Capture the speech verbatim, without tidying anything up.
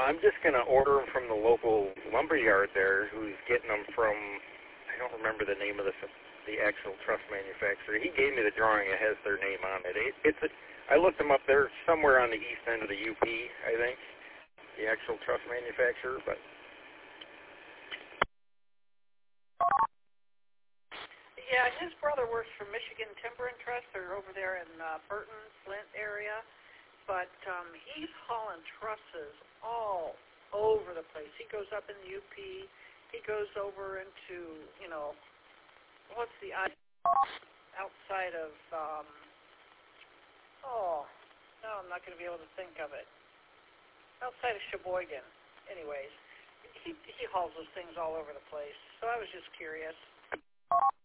I'm just going to order them from the local lumber yard there, who's getting them from, I don't remember the name of the the actual truss manufacturer. He gave me the drawing. It has their name on it. it it's a, I looked them up. They're somewhere on the east end of the U P, I think, the actual truss manufacturer, but... Yeah, his brother works for Michigan Timber and Truss. They're over there in uh, Burton, Flint area. But um, he's hauling trusses all over the place. He goes up in the U P. He goes over into, you know, what's the outside of, um, oh, no, I'm not going to be able to think of it. Outside of Sheboygan. Anyways, he, he hauls those things all over the place. So I was just curious.